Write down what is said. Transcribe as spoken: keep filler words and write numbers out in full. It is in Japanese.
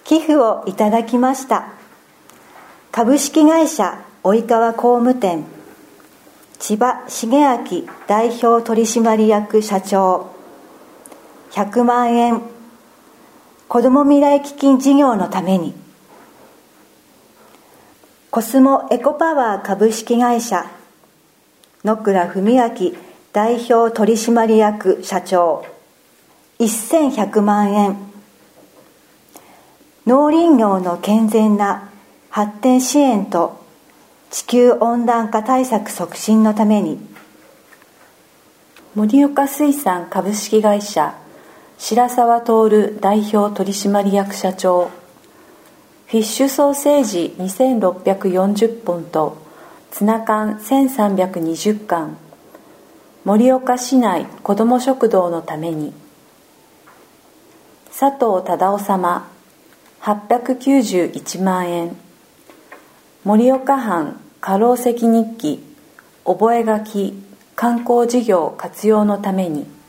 寄付をいただきました株式会社及川工務店千葉茂明代表取締役社長ひゃくまんえん子ども未来基金事業のために、コスモエコパワー株式会社野倉文明代表取締役社長せんひゃくまんえん、農林業の健全な発展支援と地球温暖化対策促進のために、 盛岡水産株式会社白沢徹代表取締役社長フィッシュソーセージにせんろっぴゃくよんじゅっぽんとツナ缶せんさんびゃくにじゅっかん、盛岡市内子ども食堂のために、佐藤忠夫様はっぴゃくきゅうじゅういちまんえん、盛岡藩家老石日記覚書観光事業活用のために、